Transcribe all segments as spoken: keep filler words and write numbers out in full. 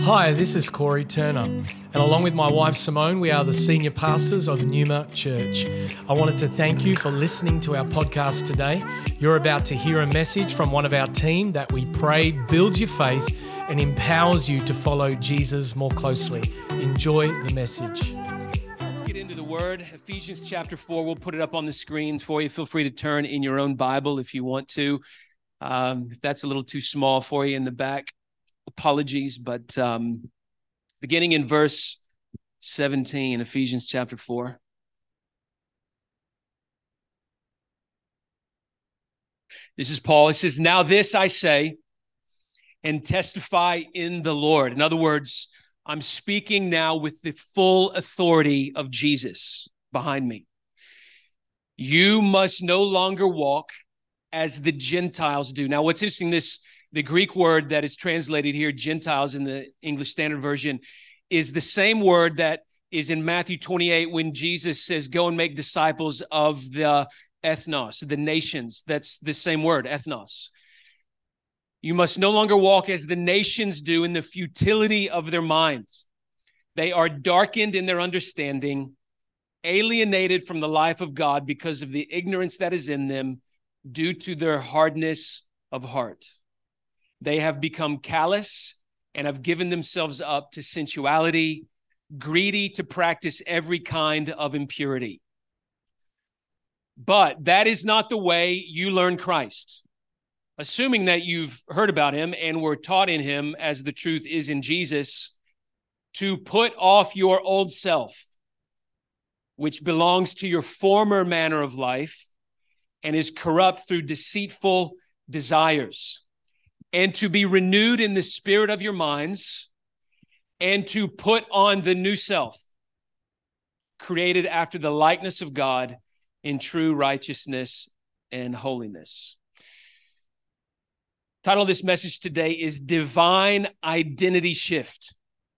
Hi, this is Corey Turner, and along with my wife Simone, we are the senior pastors of Numa Church. I wanted to thank you for listening to our podcast today. You're about to hear a message from one of our team that we pray builds your faith and empowers you to follow Jesus more closely. Enjoy the message. Let's get into the Word. Ephesians chapter four, we'll put it up on the screen for you. Feel free to turn in your own Bible if you want to. Um, if that's a little too small for you in the back, apologies, but um, beginning in verse seventeen, Ephesians chapter four. This is Paul. He says, "Now this I say and testify in the Lord." In other words, I'm speaking now with the full authority of Jesus behind me. You must no longer walk as the Gentiles do. Now, what's interesting, this the Greek word that is translated here, Gentiles in the English Standard Version, is the same word that is in Matthew twenty-eight when Jesus says, go and make disciples of the ethnos, the nations. That's the same word, ethnos. You must no longer walk as the nations do in the futility of their minds. They are darkened in their understanding, alienated from the life of God because of the ignorance that is in them due to their hardness of heart. They have become callous and have given themselves up to sensuality, greedy to practice every kind of impurity. But that is not the way you learn Christ. Assuming that you've heard about him and were taught in him, as the truth is in Jesus, to put off your old self, which belongs to your former manner of life and is corrupt through deceitful desires, and to be renewed in the spirit of your minds, and to put on the new self, created after the likeness of God in true righteousness and holiness. The title of this message today is Divine Identity Shift.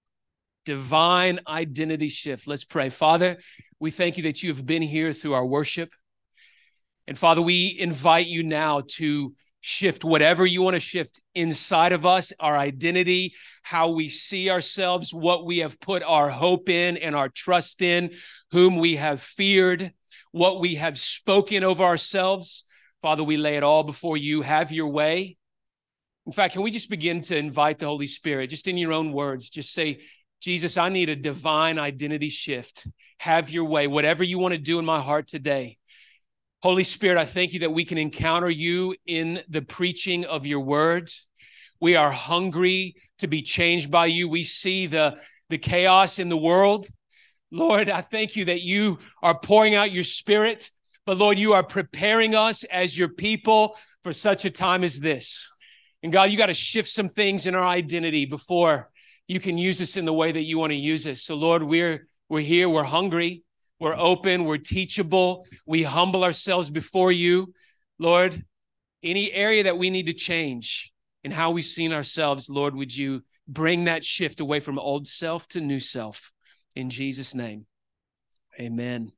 Divine Identity Shift. Let's pray. Father, we thank you that you have been here through our worship. And Father, we invite you now to shift whatever you want to shift inside of us, our identity, how we see ourselves, what we have put our hope in and our trust in, whom we have feared, what we have spoken over ourselves. Father, we lay it all before you. Have your way. In fact, can we just begin to invite the Holy Spirit, just in your own words, just say, Jesus, I need a divine identity shift. Have your way. Whatever you want to do in my heart today. Holy Spirit, I thank you that we can encounter you in the preaching of your word. We are hungry to be changed by you. We see the, the chaos in the world. Lord, I thank you that you are pouring out your spirit, but Lord, you are preparing us as your people for such a time as this. And God, you got to shift some things in our identity before you can use us in the way that you want to use us. So Lord, we're, we're here, we're hungry. We're open, we're teachable, we humble ourselves before you. Lord, any area that we need to change in how we've seen ourselves, Lord, would you bring that shift away from old self to new self? In Jesus' name, amen.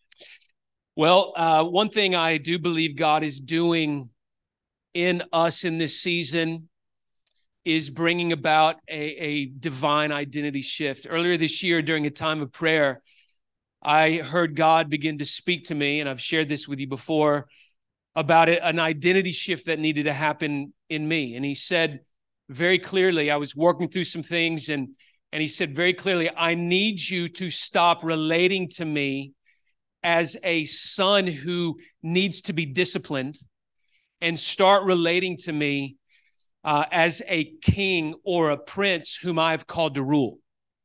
Well, uh, one thing I do believe God is doing in us in this season is bringing about a, a divine identity shift. Earlier this year, during a time of prayer, I heard God begin to speak to me, and I've shared this with you before, about it, an identity shift that needed to happen in me. And he said very clearly, I was working through some things, and, and he said very clearly, I need you to stop relating to me as a son who needs to be disciplined and start relating to me uh, as a king or a prince whom I've called to rule.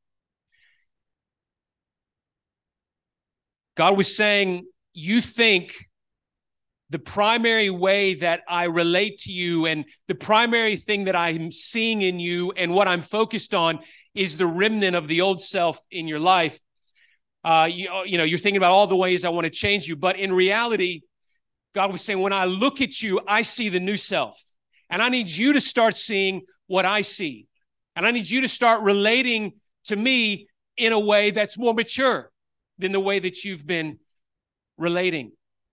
God was saying, you think the primary way that I relate to you and the primary thing that I'm seeing in you and what I'm focused on is the remnant of the old self in your life. Uh, you, you know, you're thinking about all the ways I want to change you. But in reality, God was saying, when I look at you, I see the new self. And I need you to start seeing what I see. And I need you to start relating to me in a way that's more mature than the way that you've been relating.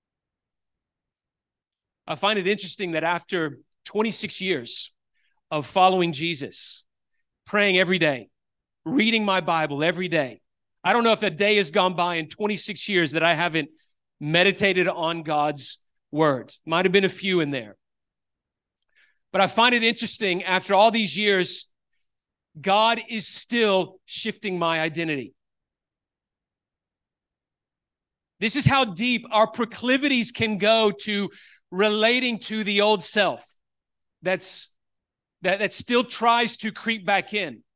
I find it interesting that after twenty-six years of following Jesus, praying every day, reading my Bible every day. I don't know if a day has gone by in twenty-six years that I haven't meditated on God's word. Might have been a few in there. But I find it interesting, after all these years, God is still shifting my identity. This is how deep our proclivities can go to relating to the old self that's, that, that still tries to creep back in.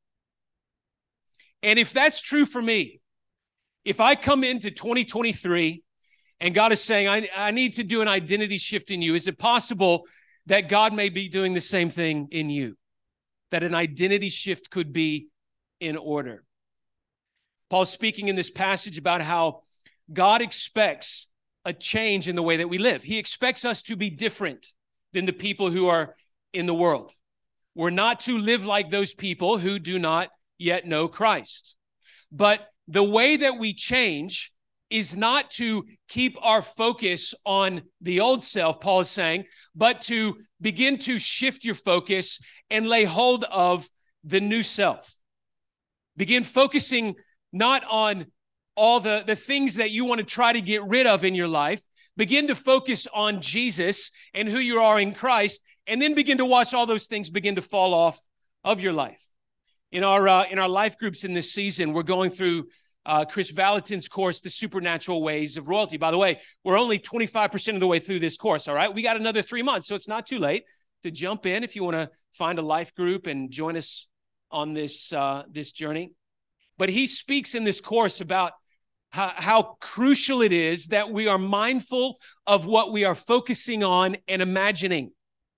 And if that's true for me, if I come into twenty twenty-three and God is saying, I, I need to do an identity shift in you, is it possible that God may be doing the same thing in you? That an identity shift could be in order. Paul's speaking in this passage about how God expects a change in the way that we live. He expects us to be different than the people who are in the world. We're not to live like those people who do not yet know Christ. But the way that we change is not to keep our focus on the old self, Paul is saying, but to begin to shift your focus and lay hold of the new self. Begin focusing not on all the, the things that you want to try to get rid of in your life. Begin to focus on Jesus and who you are in Christ, and then begin to watch all those things begin to fall off of your life. In our, uh, in our life groups in this season, we're going through Uh, Chris Valentin's course, The Supernatural Ways of Royalty. By the way, we're only twenty-five percent of the way through this course, all right? We got another three months, so it's not too late to jump in if you want to find a life group and join us on this, uh, this journey. But he speaks in this course about how, how crucial it is that we are mindful of what we are focusing on and imagining.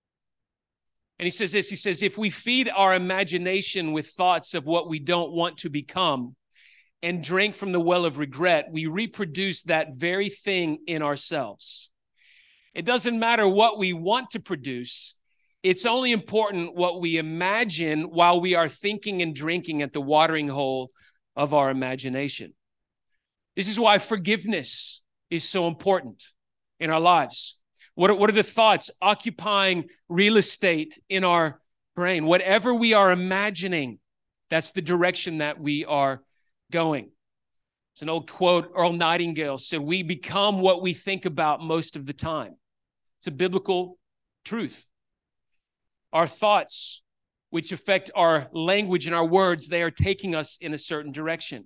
And he says this, he says, if we feed our imagination with thoughts of what we don't want to become, and drink from the well of regret, we reproduce that very thing in ourselves. It doesn't matter what we want to produce. It's only important what we imagine while we are thinking and drinking at the watering hole of our imagination. This is why forgiveness is so important in our lives. What are, what are the thoughts occupying real estate in our brain? Whatever we are imagining, that's the direction that we are going. It's an old quote. Earl Nightingale said, we become what we think about most of the time. It's a biblical truth. Our thoughts, which affect our language and our words, they are taking us in a certain direction.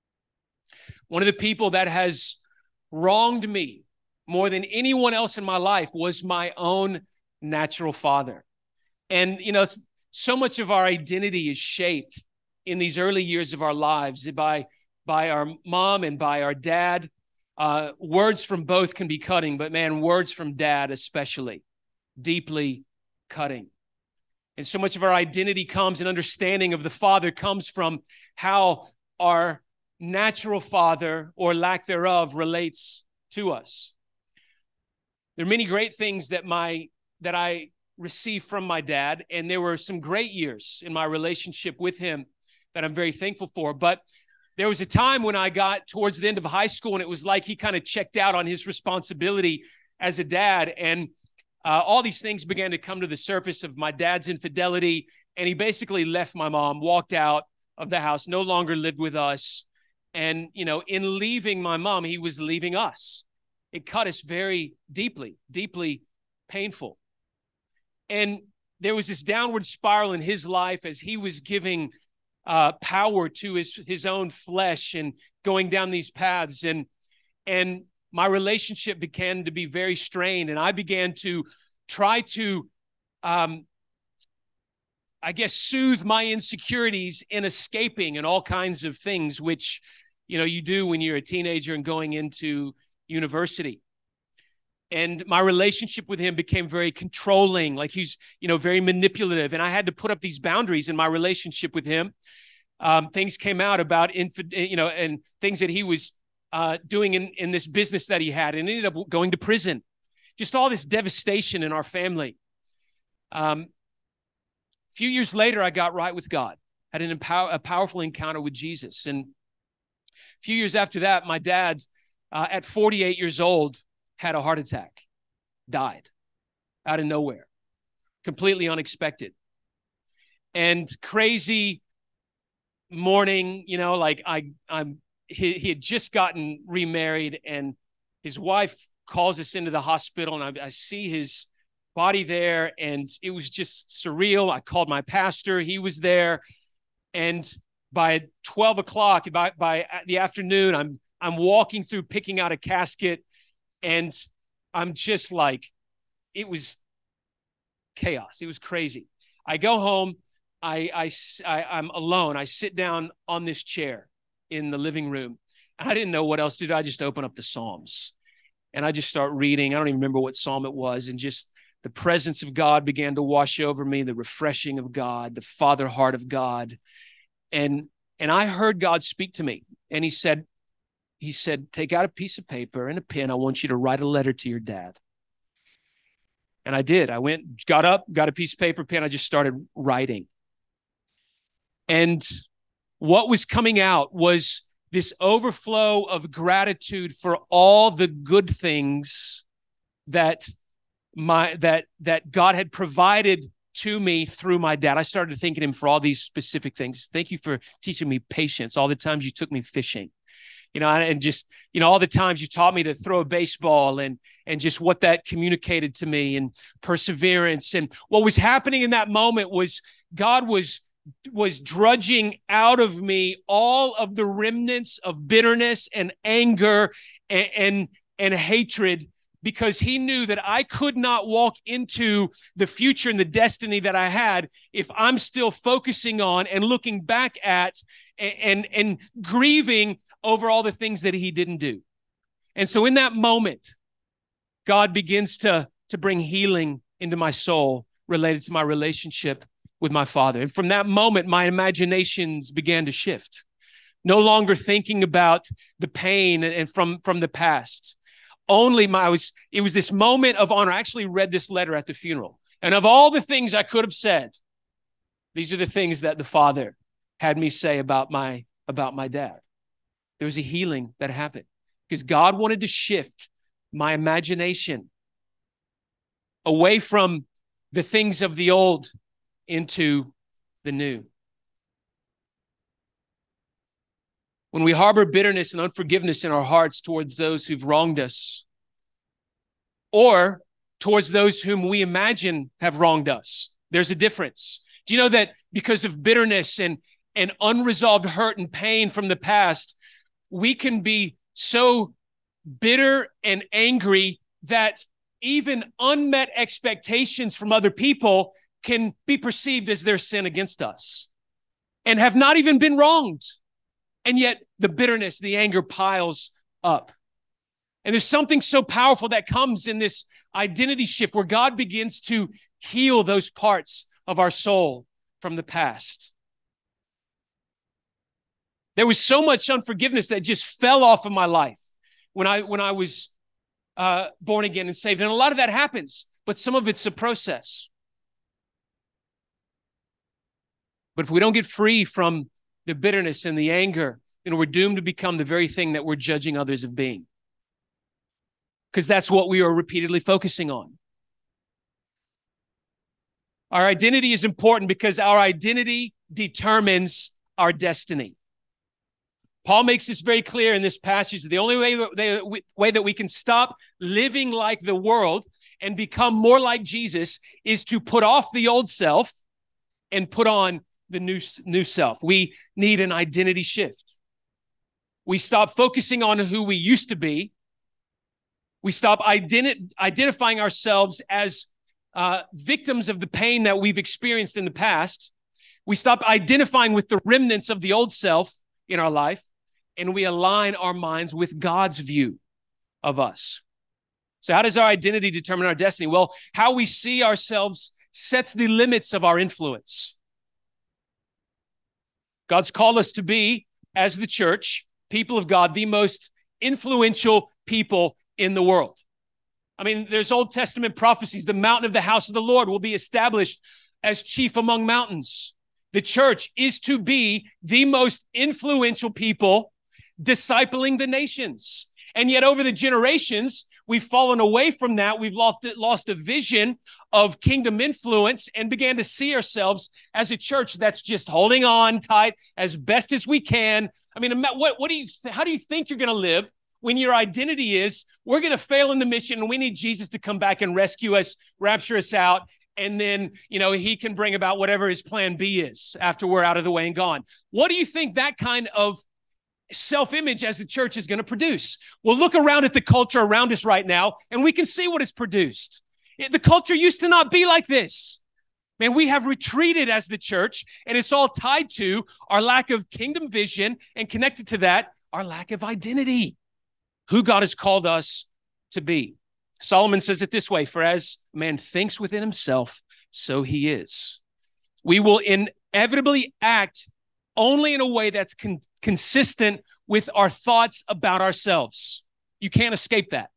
One of the people that has wronged me more than anyone else in my life was my own natural father. And, you know, so much of our identity is shaped in these early years of our lives by, by our mom and by our dad. Uh, words from both can be cutting, but man, words from dad especially, deeply cutting. And so much of our identity comes, and understanding of the father comes from how our natural father, or lack thereof, relates to us. There are many great things that my that I received from my dad, and there were some great years in my relationship with him that I'm very thankful for. But there was a time when I got towards the end of high school, and it was like he kind of checked out on his responsibility as a dad. And uh, all these things began to come to the surface of my dad's infidelity. And he basically left my mom, walked out of the house, no longer lived with us. And, you know, in leaving my mom, he was leaving us. It cut us very deeply, deeply painful. And there was this downward spiral in his life as he was giving Uh, power to his, his own flesh and going down these paths. And, and my relationship began to be very strained. And I began to try to, um, I guess, soothe my insecurities in escaping and all kinds of things, which, you know, you do when you're a teenager and going into university. And my relationship with him became very controlling, like he's, you know, very manipulative. And I had to put up these boundaries in my relationship with him. Um, things came out about, inf- you know, and things that he was uh, doing in, in this business that he had, and ended up going to prison. Just all this devastation in our family. Um, a few years later, I got right with God, had an empower- a powerful encounter with Jesus. And a few years after that, my dad, uh, at forty-eight years old, had a heart attack, died out of nowhere, completely unexpected. And crazy morning, you know, like I, I'm, he, he had just gotten remarried, and his wife calls us into the hospital, and I, I see his body there, and it was just surreal. I called my pastor. He was there. And by twelve o'clock, by, by the afternoon, I'm, I'm walking through, picking out a casket, and I'm just like, it was chaos. It was crazy. I go home. I, I, I, I'm alone. I sit down on this chair in the living room. I didn't know what else to do. I just open up the Psalms, and I just start reading. I don't even remember what Psalm it was. And just the presence of God began to wash over me, the refreshing of God, the Father heart of God. And, and I heard God speak to me, and he said, he said, take out a piece of paper and a pen. I want you to write a letter to your dad. And I did. I went, got up, got a piece of paper, pen. I just started writing. And what was coming out was this overflow of gratitude for all the good things that my that that God had provided to me through my dad. I started thanking him for all these specific things. Thank you for teaching me patience. All the times you took me fishing, you know, and just, you know, all the times you taught me to throw a baseball, and and just what that communicated to me, and perseverance. And what was happening in that moment was God was was drudging out of me all of the remnants of bitterness and anger and, and, and hatred, because he knew that I could not walk into the future and the destiny that I had if I'm still focusing on and looking back at and, and, and grieving over all the things that he didn't do. And so in that moment, God begins to, to bring healing into my soul related to my relationship with my father. And from that moment, my imaginations began to shift. No longer thinking about the pain and from, from the past. Only my, I was, it was this moment of honor. I actually read this letter at the funeral. And of all the things I could have said, these are the things that the Father had me say about my, about my dad. There was a healing that happened because God wanted to shift my imagination away from the things of the old into the new. When we harbor bitterness and unforgiveness in our hearts towards those who've wronged us, or towards those whom we imagine have wronged us, there's a difference. Do you know that because of bitterness and, and unresolved hurt and pain from the past, we can be so bitter and angry that even unmet expectations from other people can be perceived as their sin against us and have not even been wronged. And yet the bitterness, the anger piles up. And there's something so powerful that comes in this identity shift where God begins to heal those parts of our soul from the past. There was so much unforgiveness that just fell off of my life when I, when I was uh, born again and saved. And a lot of that happens, but some of it's a process. But if we don't get free from the bitterness and the anger, then we're doomed to become the very thing that we're judging others of being. Because that's what we are repeatedly focusing on. Our identity is important because our identity determines our destiny. Paul makes this very clear in this passage. The only way, the way that we can stop living like the world and become more like Jesus is to put off the old self and put on the new, new self. We need an identity shift. We stop focusing on who we used to be. We stop identi- identifying ourselves as uh, victims of the pain that we've experienced in the past. We stop identifying with the remnants of the old self in our life, and we align our minds with God's view of us. So how does our identity determine our destiny? Well, how we see ourselves sets the limits of our influence. God's called us to be, as the church, people of God, the most influential people in the world. I mean, there's Old Testament prophecies. The mountain of the house of the Lord will be established as chief among mountains. The church is to be the most influential people discipling the nations. And yet over the generations, we've fallen away from that. We've lost, lost a vision of kingdom influence and began to see ourselves as a church that's just holding on tight as best as we can. I mean, what, what do you, how do you think you're going to live when your identity is, we're going to fail in the mission and we need Jesus to come back and rescue us, rapture us out, and then, you know, he can bring about whatever his plan B is after we're out of the way and gone. What do you think that kind of self-image as the church is going to produce? Well, look around at the culture around us right now, and we can see what it's produced. It, the culture used to not be like this. Man, we have retreated as the church, and it's all tied to our lack of kingdom vision, and connected to that, our lack of identity, who God has called us to be. Solomon says it this way, for as man thinks within himself, so he is. We will inevitably act only in a way that's con- consistent with our thoughts about ourselves. You can't escape that.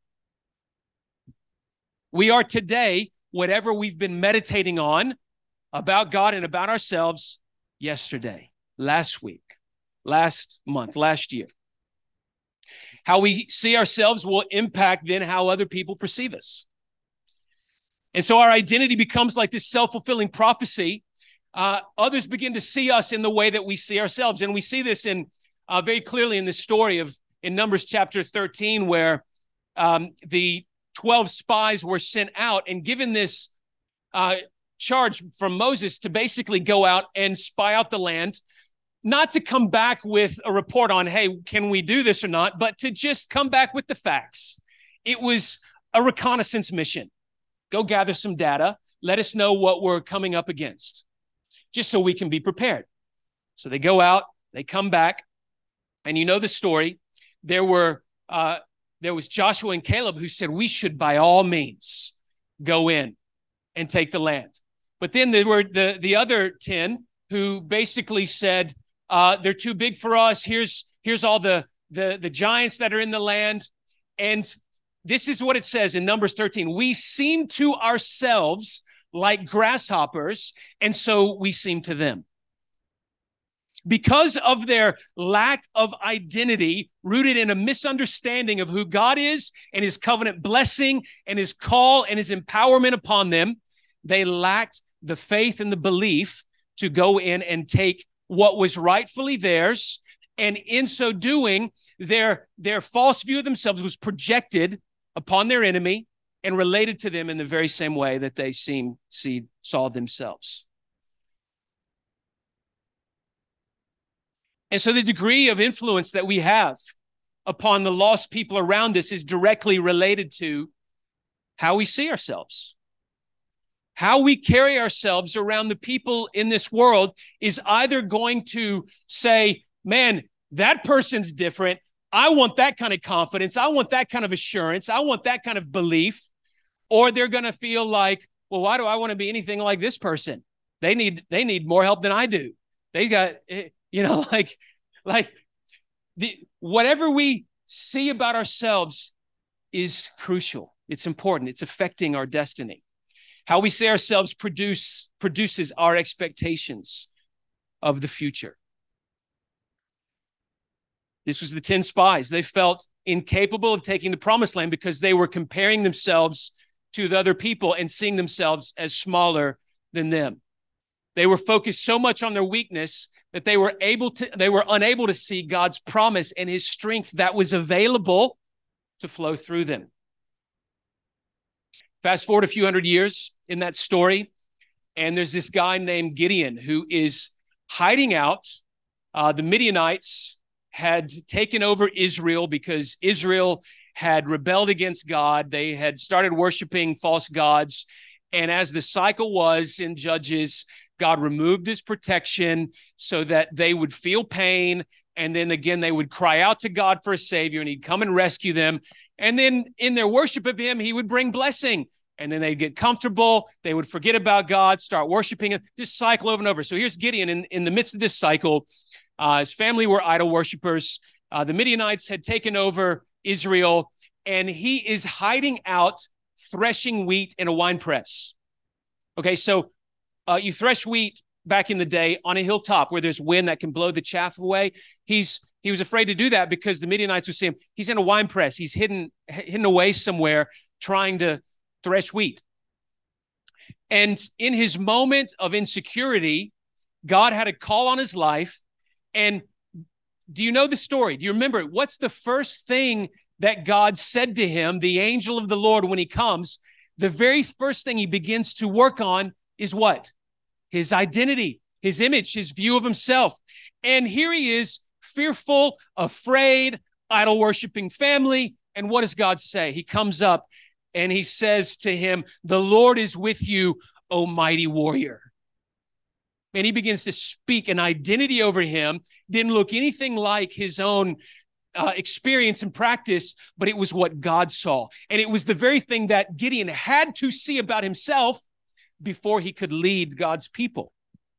We are today whatever we've been meditating on about God and about ourselves yesterday, last week, last month, last year. How we see ourselves will impact then how other people perceive us. And so our identity becomes like this self-fulfilling prophecy. Uh, others begin to see us in the way that we see ourselves. And we see this in uh, very clearly in the story of in Numbers chapter thirteen, where um, the twelve spies were sent out and given this uh, charge from Moses to basically go out and spy out the land, not to come back with a report on, hey, can we do this or not, but to just come back with the facts. It was a reconnaissance mission. Go gather some data. Let us know what we're coming up against, just so we can be prepared. So they go out, they come back, and you know the story. There were uh, there was Joshua and Caleb who said, we should by all means go in and take the land. But then there were the, the other ten who basically said, uh, they're too big for us. Here's, here's all the, the, the giants that are in the land. And this is what it says in Numbers thirteen. We seem to ourselves like grasshoppers, and so we seem to them. Because of their lack of identity, rooted in a misunderstanding of who God is and his covenant blessing and his call and his empowerment upon them, they lacked the faith and the belief to go in and take what was rightfully theirs. And in so doing, their, their false view of themselves was projected upon their enemy and related to them in the very same way that they seem, see, saw themselves. And so the degree of influence that we have upon the lost people around us is directly related to how we see ourselves. How we carry ourselves around the people in this world is either going to say, man, that person's different. I want that kind of confidence. I want that kind of assurance. I want that kind of belief. Or they're going to feel like, well, why do I want to be anything like this person? They need, they need more help than I do. They got, you know, like, like the, whatever we see about ourselves is crucial. It's important. It's affecting our destiny. How we see ourselves produce, produces our expectations of the future. This was the ten spies. They felt incapable of taking the promised land because they were comparing themselves to the other people and seeing themselves as smaller than them. They were focused so much on their weakness that they were able to, they were unable to see God's promise and his strength that was available to flow through them. Fast forward a few hundred years in that story, and there's this guy named Gideon who is hiding out. Uh, the Midianites had taken over Israel because Israel had rebelled against God. They had started worshiping false gods. And as the cycle was in Judges, God removed his protection so that they would feel pain. And then again, they would cry out to God for a savior and he'd come and rescue them. And then in their worship of him, he would bring blessing. And then they'd get comfortable. They would forget about God, start worshiping him, this cycle over and over. So here's Gideon in, in the midst of this cycle. Uh, his family were idol worshipers. Uh, the Midianites had taken over Israel, and he is hiding out, threshing wheat in a wine press. Okay, so uh, you thresh wheat back in the day on a hilltop where there's wind that can blow the chaff away. He's he was afraid to do that because the Midianites would see him. He's in a wine press. He's hidden hidden away somewhere trying to thresh wheat. And in his moment of insecurity, God had a call on his life. And do you know the story? Do you remember it? What's the first thing that God said to him, the angel of the Lord, when he comes? The very first thing he begins to work on is what? His identity, his image, his view of himself. And here he is, fearful, afraid, idol-worshiping family. And what does God say? He comes up and he says to him, "The Lord is with you, O mighty warrior." And he begins to speak an identity over him. Didn't look anything like his own uh, experience and practice, but it was what God saw. And it was the very thing that Gideon had to see about himself before he could lead God's people.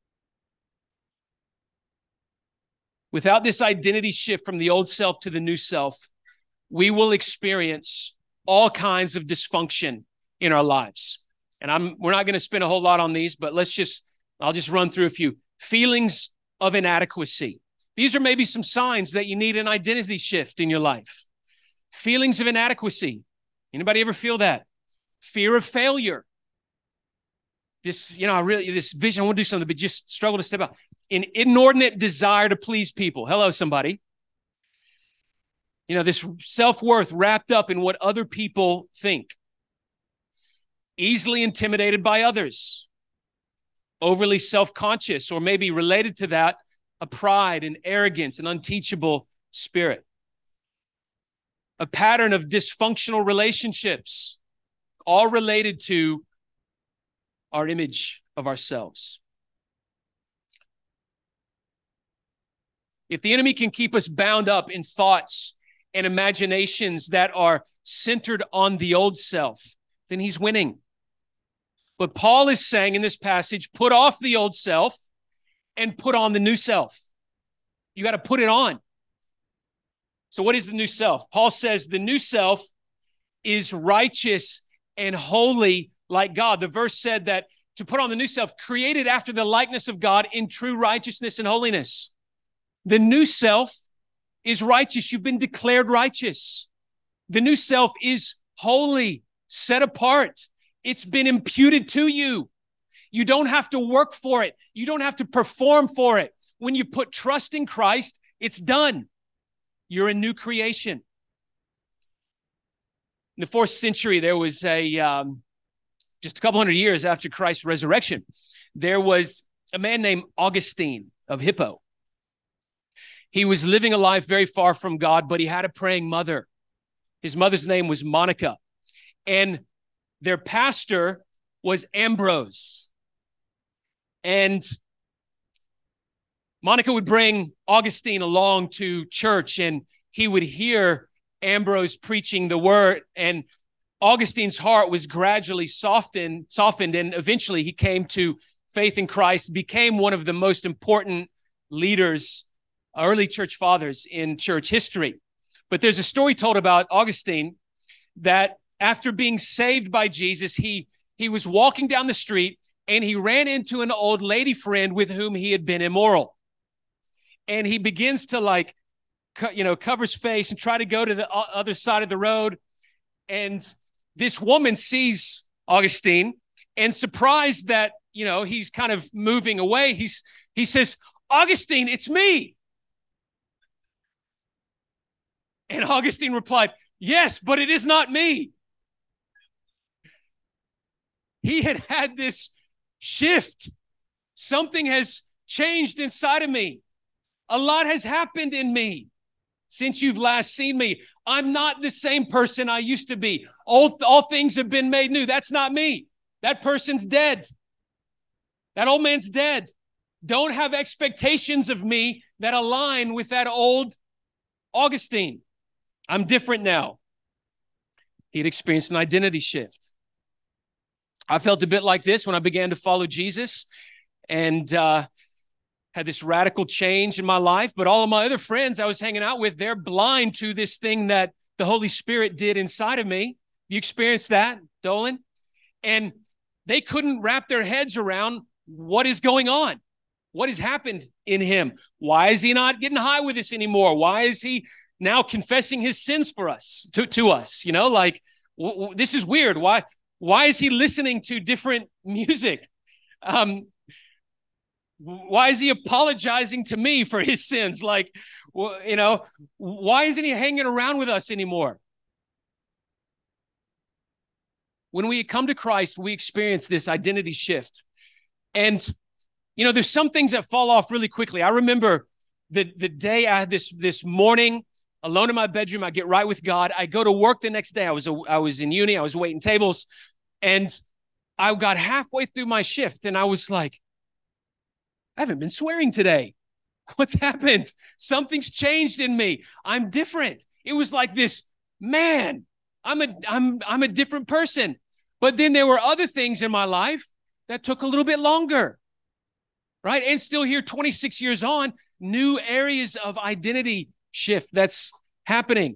Without this identity shift from the old self to the new self, we will experience all kinds of dysfunction in our lives. And I'm we're not going to spend a whole lot on these, but let's just, I'll just run through a few. Feelings of inadequacy. These are maybe some signs that you need an identity shift in your life. Feelings of inadequacy. Anybody ever feel that? Fear of failure. This, you know, I really, this vision, I want to do something, but just struggle to step out. An inordinate desire to please people. Hello, somebody. You know, this self-worth wrapped up in what other people think. Easily intimidated by others. Overly self-conscious, or maybe related to that, a pride and arrogance, an unteachable spirit. A pattern of dysfunctional relationships, all related to our image of ourselves. If the enemy can keep us bound up in thoughts and imaginations that are centered on the old self, then he's winning. But Paul is saying in this passage, put off the old self and put on the new self. You got to put it on. So what is the new self? Paul says the new self is righteous and holy like God. The verse said that to put on the new self, created after the likeness of God in true righteousness and holiness. The new self is righteous. You've been declared righteous. The new self is holy, set apart. It's been imputed to you. You don't have to work for it. You don't have to perform for it. When you put trust in Christ, it's done. You're a new creation. In the fourth century, there was a, um, just a couple hundred years after Christ's resurrection, there was a man named Augustine of Hippo. He was living a life very far from God, but he had a praying mother. His mother's name was Monica. And their pastor was Ambrose. And Monica would bring Augustine along to church, and he would hear Ambrose preaching the word, and Augustine's heart was gradually softened, softened, and eventually he came to faith in Christ, became one of the most important leaders, early church fathers in church history. But there's a story told about Augustine that after being saved by Jesus, he, he was walking down the street and he ran into an old lady friend with whom he had been immoral. And he begins to like, co- you know, cover his face and try to go to the other side of the road. And this woman sees Augustine, and surprised that, you know, he's kind of moving away, he's he says, "Augustine, it's me." And Augustine replied, "Yes, but it is not me." He had had this shift. Something has changed inside of me. A lot has happened in me since you've last seen me. I'm not the same person I used to be. All, all things have been made new. That's not me. That person's dead. That old man's dead. Don't have expectations of me that align with that old Augustine. I'm different now. He'd experienced an identity shift. I felt a bit like this when I began to follow Jesus, and uh, had this radical change in my life. But all of my other friends I was hanging out with, they're blind to this thing that the Holy Spirit did inside of me. You experienced that, Dolan? And they couldn't wrap their heads around what is going on. What has happened in him? Why is he not getting high with us anymore? Why is he now confessing his sins for us, to, to us? You know, like, w- w- this is weird. Why? Why is he listening to different music? Um, why is he apologizing to me for his sins? Like, well, you know, why isn't he hanging around with us anymore? When we come to Christ, we experience this identity shift. And, you know, there's some things that fall off really quickly. I remember the, the day I had this, this morning, alone in my bedroom, I get right with God. I go to work the next day. I was, a, I was in uni. I was waiting tables. And I got halfway through my shift, and I was like, I haven't been swearing today. What's happened? Something's changed in me. I'm different. It was like this, man, I'm a, I'm, I'm a different person. But then there were other things in my life that took a little bit longer, right? And still here, twenty-six years on, new areas of identity shift that's happening.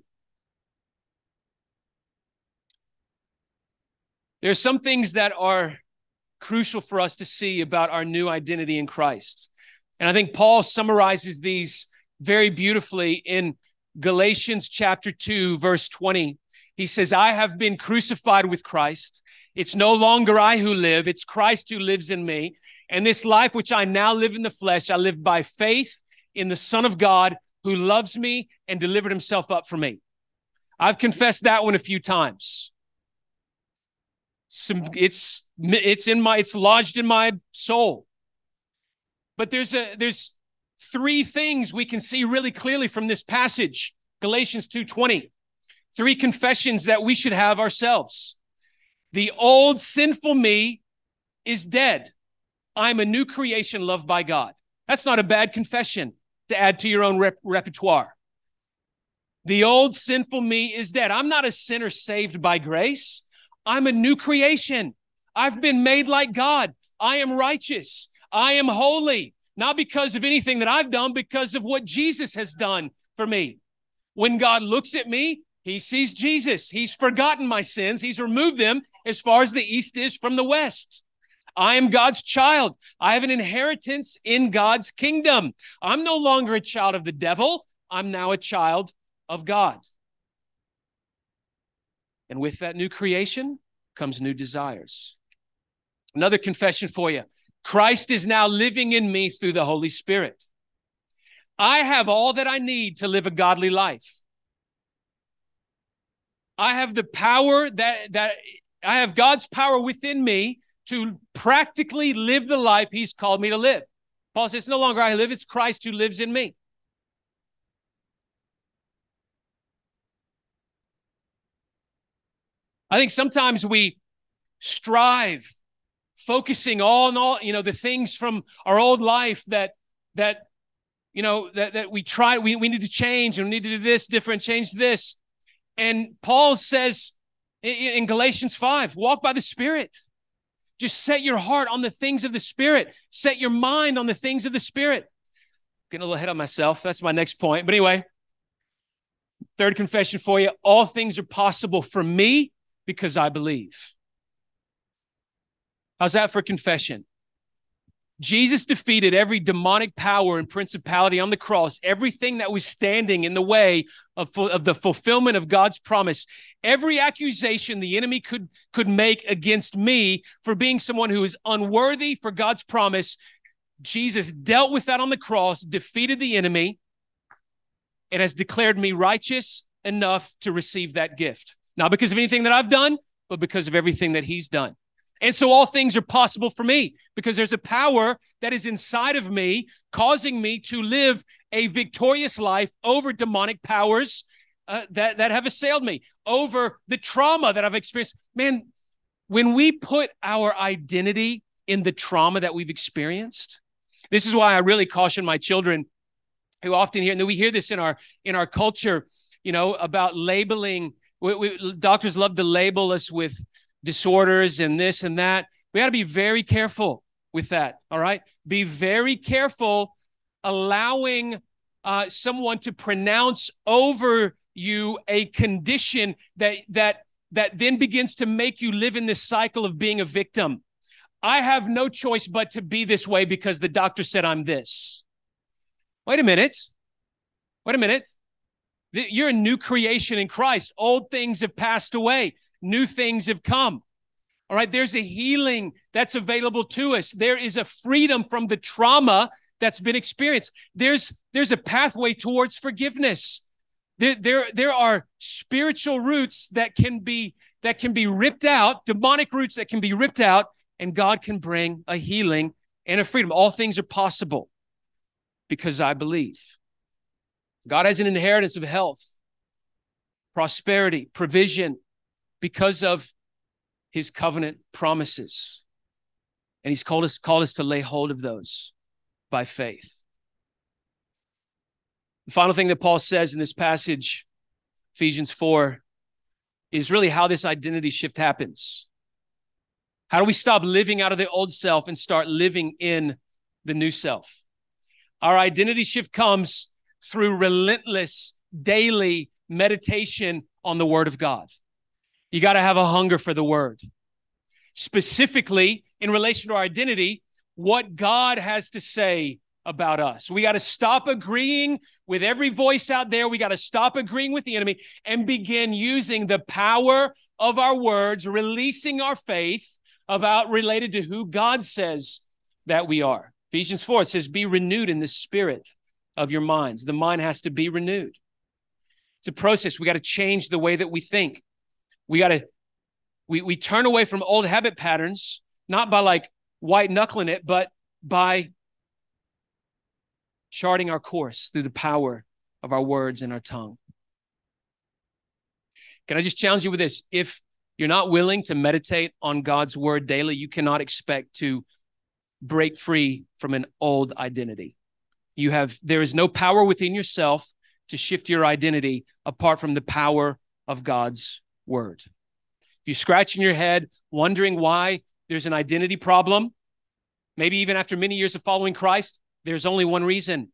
There are some things that are crucial for us to see about our new identity in Christ. And I think Paul summarizes these very beautifully in Galatians chapter two, verse twenty. He says, I have been crucified with Christ. It's no longer I who live, it's Christ who lives in me. And this life which I now live in the flesh, I live by faith in the Son of God who loves me and delivered himself up for me. I've confessed that one a few times. Some, it's, it's in my, it's lodged in my soul. But there's a, there's three things we can see really clearly from this passage, Galatians two twenty. Three confessions that we should have ourselves. The old sinful me is dead. I'm a new creation loved by God. That's not a bad confession to add to your own rep- repertoire. The old sinful me is dead. I'm not a sinner saved by grace. I'm a new creation. I've been made like God. I am righteous. I am holy. Not because of anything that I've done, because of what Jesus has done for me. When God looks at me, he sees Jesus. He's forgotten my sins. He's removed them as far as the east is from the west. I am God's child. I have an inheritance in God's kingdom. I'm no longer a child of the devil. I'm now a child of God. And with that new creation comes new desires. Another confession for you. Christ is now living in me through the Holy Spirit. I have all that I need to live a godly life. I have the power that, that I have God's power within me to practically live the life he's called me to live. Paul says, it's no longer I who live, it's Christ who lives in me. I think sometimes we strive, focusing all on all, you know, the things from our old life that, that, you know, that, that we try, we, we need to change and we need to do this different, change this. And Paul says in, in Galatians five, walk by the Spirit. Just set your heart on the things of the Spirit. Set your mind on the things of the Spirit. Getting a little ahead of myself. That's my next point. But anyway, third confession for you. All things are possible for me because I believe. How's that for confession? Jesus defeated every demonic power and principality on the cross, everything that was standing in the way of, of the fulfillment of God's promise. Every accusation the enemy could, could make against me for being someone who is unworthy for God's promise, Jesus dealt with that on the cross, defeated the enemy, and has declared me righteous enough to receive that gift. Not because of anything that I've done, but because of everything that he's done. And so all things are possible for me because there's a power that is inside of me causing me to live a victorious life over demonic powers uh, that, that have assailed me, over the trauma that I've experienced. Man, when we put our identity in the trauma that we've experienced, this is why I really caution my children who often hear, and we hear this in our, in our culture, you know, about labeling. We, we, doctors love to label us with disorders and this and that. We got to be very careful with that, all right? Be very careful allowing uh, someone to pronounce over you a condition that, that, that then begins to make you live in this cycle of being a victim. I have no choice but to be this way because the doctor said I'm this. Wait a minute. Wait a minute. You're a new creation in Christ. Old things have passed away. New things have come. All right, there's a healing that's available to us. There is a freedom from the trauma that's been experienced. There's, there's a pathway towards forgiveness. There, there, there are spiritual roots that can be, that can be ripped out, demonic roots that can be ripped out, and God can bring a healing and a freedom. All things are possible because I believe. God has an inheritance of health, prosperity, provision because of his covenant promises. And he's called us, called us to lay hold of those by faith. The final thing that Paul says in this passage, Ephesians four, is really how this identity shift happens. How do we stop living out of the old self and start living in the new self? Our identity shift comes through relentless daily meditation on the Word of God. You got to have a hunger for the Word. Specifically, in relation to our identity, what God has to say about us. We got to stop agreeing with every voice out there. We got to stop agreeing with the enemy and begin using the power of our words, releasing our faith about related to who God says that we are. Ephesians four, it says, be renewed in the spirit of your minds. The mind has to be renewed. It's a process. We got to change the way that we think. We got to, we, we turn away from old habit patterns, not by like white knuckling it, but by charting our course through the power of our words and our tongue. Can I just challenge you with this? If you're not willing to meditate on God's word daily, you cannot expect to break free from an old identity. You have, there is no power within yourself to shift your identity apart from the power of God's word. If you're scratching your head, wondering why there's an identity problem, maybe even after many years of following Christ, there's only one reason.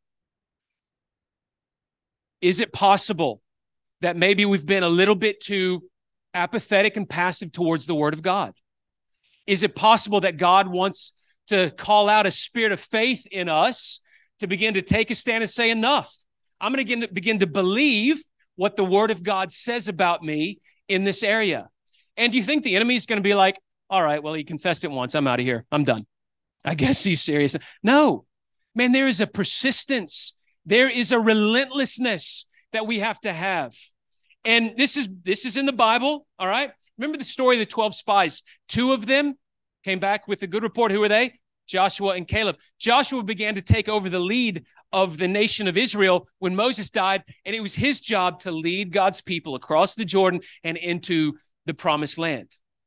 Is it possible that maybe we've been a little bit too apathetic and passive towards the word of God? Is it possible that God wants to call out a spirit of faith in us to begin to take a stand and say, enough? I'm going to begin to, begin to believe what the word of God says about me in this area. And do you think the enemy is going to be like, all right, well, he confessed it once. I'm out of here. I'm done. I guess he's serious. No, man, there is a persistence. There is a relentlessness that we have to have. And this is, this is in the Bible, all right? Remember the story of the twelve spies. Two of them came back with a good report. Who were they? Joshua and Caleb. Joshua began to take over the lead of the nation of Israel when Moses died, and it was his job to lead God's people across the Jordan and into the promised land.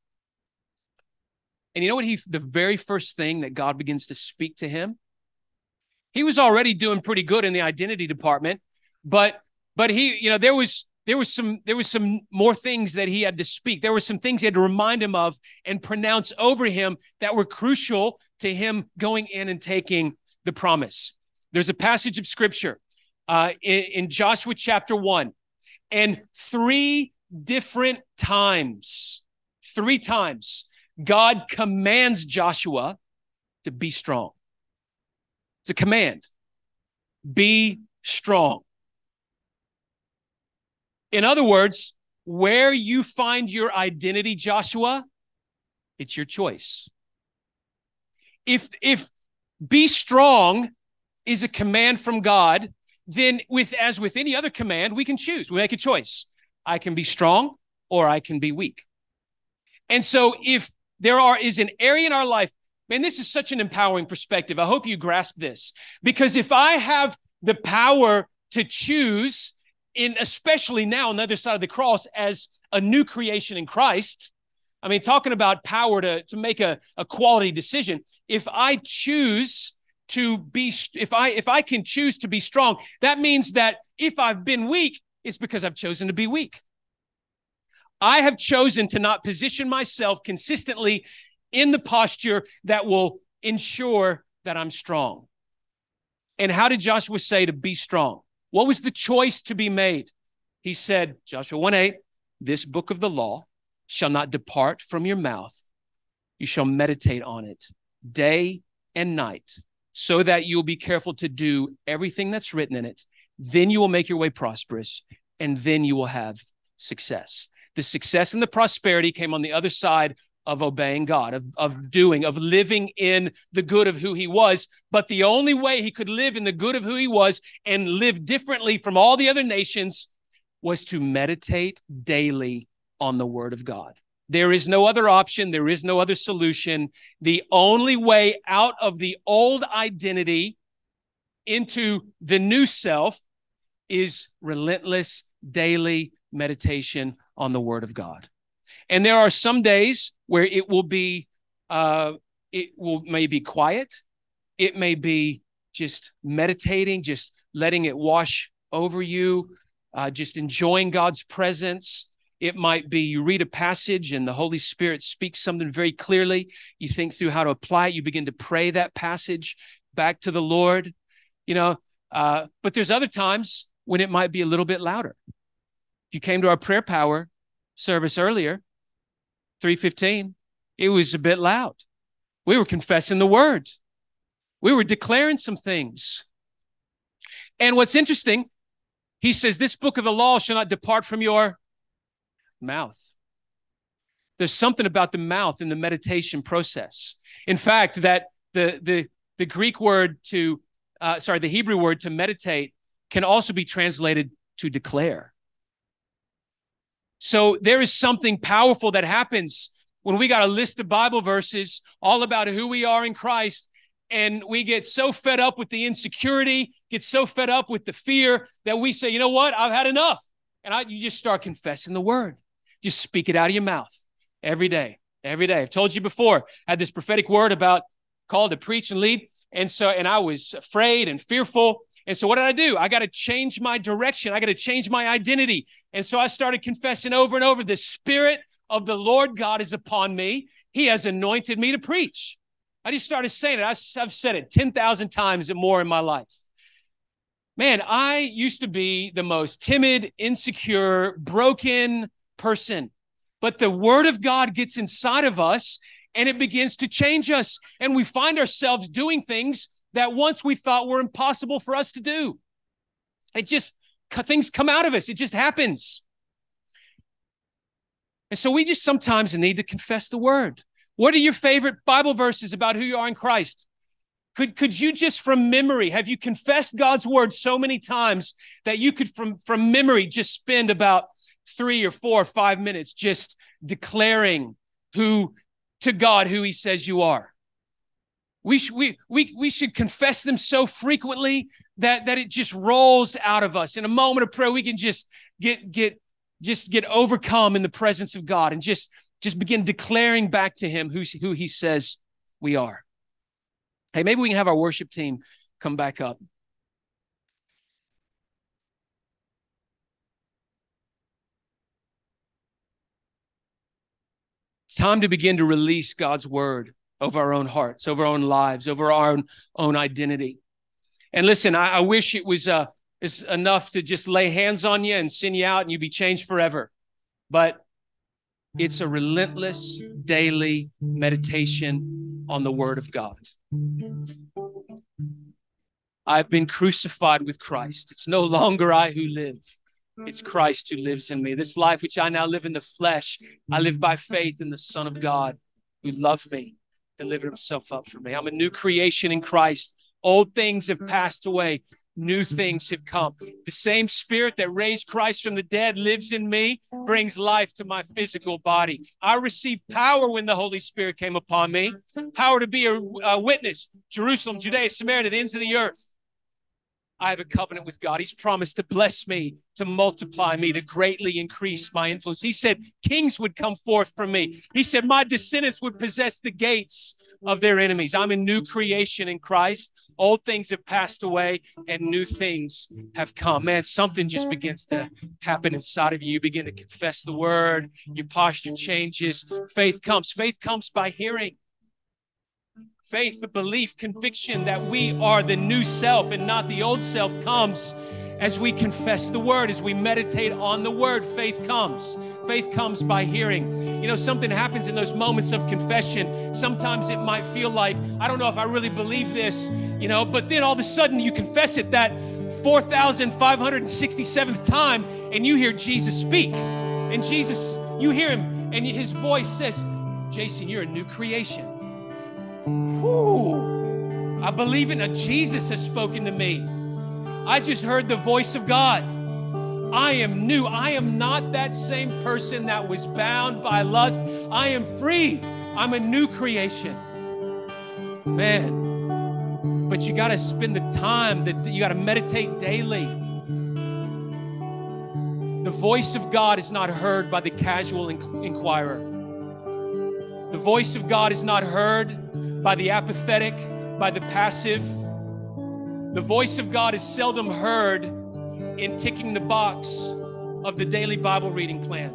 And you know what he, the very first thing that God begins to speak to him? He was already doing pretty good in the identity department, but, but he, you know, there was, there was some, there was some more things that he had to speak. There were some things he had to remind him of and pronounce over him that were crucial to him going in and taking the promise. There's a passage of scripture uh, in, in Joshua chapter one, and three different times, three times, God commands Joshua to be strong. It's a command. Be strong. In other words, where you find your identity, Joshua, it's your choice. If, if be strong is a command from God, then with, as with any other command, we can choose. We make a choice. I can be strong or I can be weak. And so if there are, is an area in our life, man, this is such an empowering perspective. I hope you grasp this, because if I have the power to choose, in especially now on the other side of the cross as a new creation in Christ, I mean, talking about power to, to make a, a quality decision. If I choose to be, if I, if I can choose to be strong, that means that if I've been weak, it's because I've chosen to be weak. I have chosen to not position myself consistently in the posture that will ensure that I'm strong. And how did Joshua say to be strong? What was the choice to be made? He said, Joshua one eight, this book of the law shall not depart from your mouth. You shall meditate on it day and night, so that you'll be careful to do everything that's written in it. Then you will make your way prosperous, and then you will have success. The success and the prosperity came on the other side of obeying God, of, of doing, of living in the good of who he was. But the only way he could live in the good of who he was and live differently from all the other nations was to meditate daily on the word of God. There is no other option. There is no other solution. The only way out of the old identity into the new self is relentless daily meditation on the word of God. And there are some days where it will be, uh, it will may be quiet. It may be just meditating, just letting it wash over you, uh, just enjoying God's presence. It might be you read a passage and the Holy Spirit speaks something very clearly. You think through how to apply it. You begin to pray that passage back to the Lord, you know. Uh, but there's other times when it might be a little bit louder. If you came to our prayer power service earlier, three fifteen, it was a bit loud. We were confessing the word. We were declaring some things. And what's interesting, he says, this book of the law shall not depart from your mouth. There's something about the mouth in the meditation process. In fact, that the the the Greek word to, uh, sorry, the Hebrew word to meditate can also be translated to declare. So there is something powerful that happens when we got a list of Bible verses all about who we are in Christ, and we get so fed up with the insecurity, get so fed up with the fear that we say, you know what, I've had enough. And I, you just start confessing the word. Just speak it out of your mouth every day, every day. I've told you before, I had this prophetic word about called to preach and lead. And so, and I was afraid and fearful. And so what did I do? I got to change my direction. I got to change my identity. And so I started confessing over and over, the Spirit of the Lord God is upon me. He has anointed me to preach. I just started saying it. I, I've said it ten thousand times and more in my life. Man, I used to be the most timid, insecure, broken person. But the word of God gets inside of us and it begins to change us. And we find ourselves doing things that once we thought were impossible for us to do. It just, things come out of us. It just happens. And so we just sometimes need to confess the word. What are your favorite Bible verses about who you are in Christ? Could, could you just from memory, have you confessed God's word so many times that you could from, from memory just spend about three or four or five minutes just declaring who to God who he says you are? We, sh- we, we, we should confess them so frequently that, that it just rolls out of us. In a moment of prayer, we can just get, get, just get overcome in the presence of God and just, just begin declaring back to him who, who he says we are. Hey, maybe we can have our worship team come back up. It's time to begin to release God's word over our own hearts, over our own lives, over our own, own identity. And listen, I, I wish it was uh, it's enough to just lay hands on you and send you out and you be changed forever. But it's a relentless daily meditation on the word of God. I've been crucified with Christ. It's no longer I who live. It's Christ who lives in me. This life which I now live in the flesh, I live by faith in the Son of God who loved me, delivered himself up for me. I'm a new creation in Christ. Old things have passed away. New things have come. The same Spirit that raised Christ from the dead lives in me, brings life to my physical body. I received power when the Holy Spirit came upon me, power to be a, a witness, Jerusalem, Judea, Samaria, to the ends of the earth. I have a covenant with God. He's promised to bless me, to multiply me, to greatly increase my influence. He said kings would come forth from me. He said my descendants would possess the gates of their enemies. I'm a new creation in Christ. Old things have passed away and new things have come. Man, something just begins to happen inside of you. You begin to confess the word. Your posture changes. Faith comes. Faith comes by hearing. Faith, the belief, conviction that we are the new self and not the old self comes as we confess the word, as we meditate on the word. Faith comes. Faith comes by hearing. You know, something happens in those moments of confession. Sometimes it might feel like, I don't know if I really believe this, you know, but then all of a sudden you confess it that four thousand five hundred sixty-seventh time and you hear Jesus speak. And Jesus, you hear him and his voice says, Jason, you're a new creation. Whew. I believe it. Now Jesus has spoken to me. I just heard the voice of God. I am new. I am not that same person that was bound by lust. I am free. I'm a new creation. Man, but you got to spend the time, that you got to meditate daily. The voice of God is not heard by the casual inquirer. The voice of God is not heard by the apathetic, by the passive. The voice of God is seldom heard in ticking the box of the daily Bible reading plan.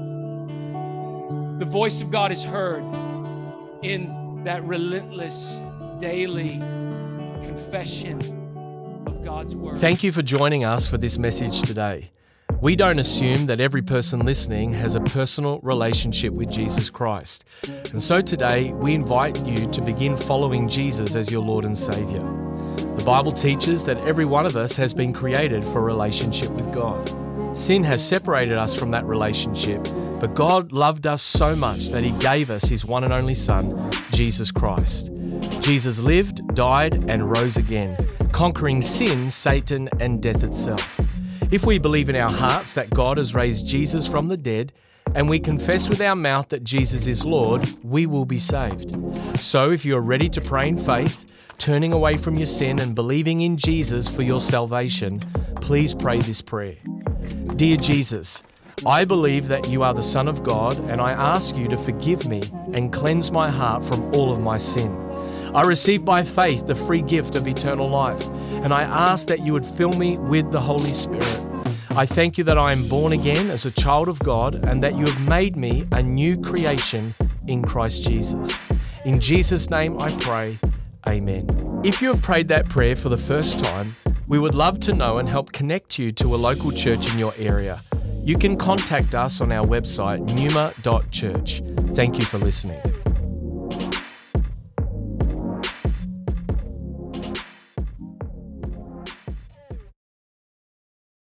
The voice of God is heard in that relentless daily confession of God's word. Thank you for joining us for this message today. We don't assume that every person listening has a personal relationship with Jesus Christ. And so today, we invite you to begin following Jesus as your Lord and Savior. The Bible teaches that every one of us has been created for a relationship with God. Sin has separated us from that relationship, but God loved us so much that He gave us His one and only Son, Jesus Christ. Jesus lived, died, and rose again, conquering sin, Satan, and death itself. If we believe in our hearts that God has raised Jesus from the dead, and we confess with our mouth that Jesus is Lord, we will be saved. So if you are ready to pray in faith, turning away from your sin and believing in Jesus for your salvation, please pray this prayer. Dear Jesus, I believe that you are the Son of God, and I ask you to forgive me and cleanse my heart from all of my sin. I receive by faith the free gift of eternal life, and I ask that you would fill me with the Holy Spirit. I thank you that I am born again as a child of God, and that you have made me a new creation in Christ Jesus. In Jesus' name I pray, amen. If you have prayed that prayer for the first time, we would love to know and help connect you to a local church in your area. You can contact us on our website, numa dot church. Thank you for listening.